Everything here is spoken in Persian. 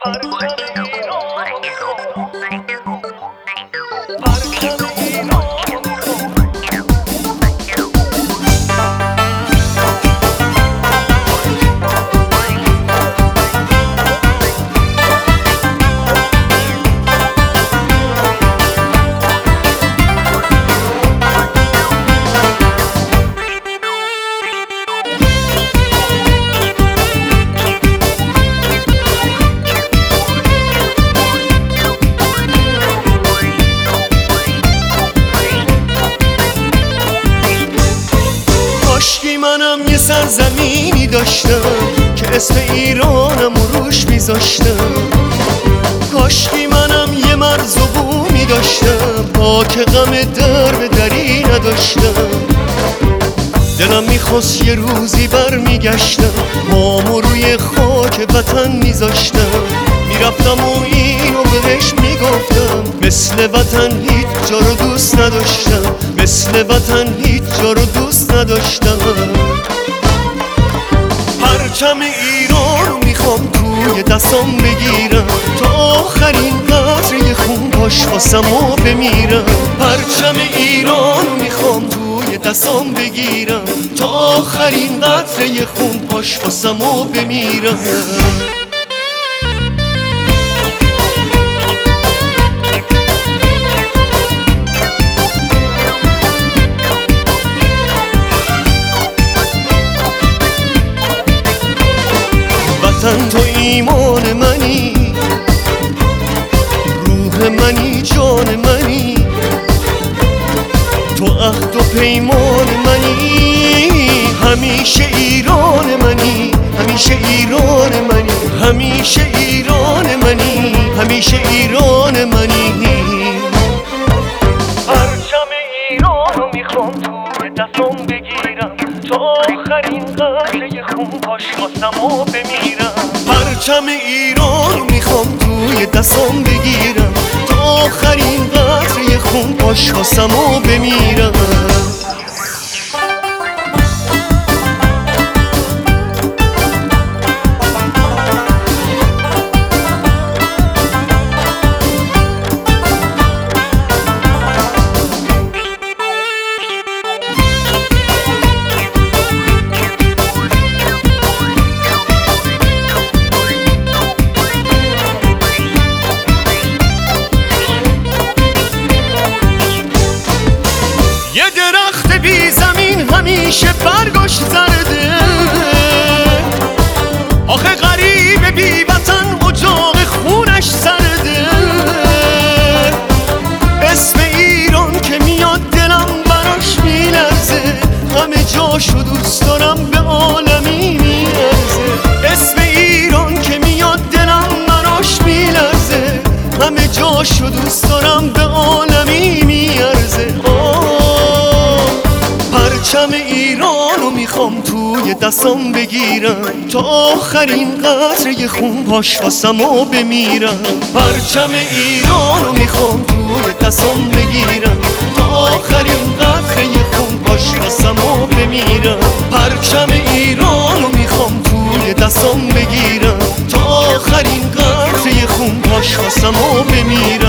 کاشکی منم یه سرزمینی داشتم که اسم ایرانم روش میذاشتم. کاشکی منم یه مرز و بومی داشتم با که غم در به دری نداشتم. دلم میخواست یه روزی برمیگشتم پامو روی خاک وطن میذاشتم. میرفتم و اینو بهش میگفتم مثل وطن هیچ جا رو دوست نداشتم، مثل وطن هیچ جا رو دوست نداشتم. پرچم ایران رو میخوام توی دستام بگیرم تا آخرین قطره خون پاش واسم و بمیرم. پرچم ایران رو میخوام توی دستام بگیرم تا آخرین قطره خون پاش واسم و بمیرم. وطن تو ایمان منی، روح منی، جان منی، تو عهد و پیمان منی. همیشه ایران منی، همیشه ایران منی، همیشه ایران منی، همیشه ایران منی. پرچم ایران رو میخوام توی دستم بگیرم تا آخرین قطره خون پاش واسم و بمیرم. پرچم ایران رو میخوام توی دستم بگیرم تا آخرین قطره خون پاش واسم و بمیرم. یه درخت بی زمین همیشه برگاش زرده، آخه غریب بی وطن اجاق خونش سرده. اسم ایران که میاد دلم براش میلرزه، همه جاشو دوست دارم به عالمی میارزه. اسم ایران که میاد دلم براش میلرزه، همه جاشو دوست دارم به عالمی میارزه. پرچم ایران رو میخوام توی دستم بگیرم تا آخرین قطره خون پاش واسم و بمیرم. پرچم ایران رو میخوام توی دستم بگیرم تا آخرین قطره خون پاش واسم و بمیرم. پرچم ایران رو میخوام توی دستم بگیرم تا آخرین قطره خون پاش واسم و بمیرم.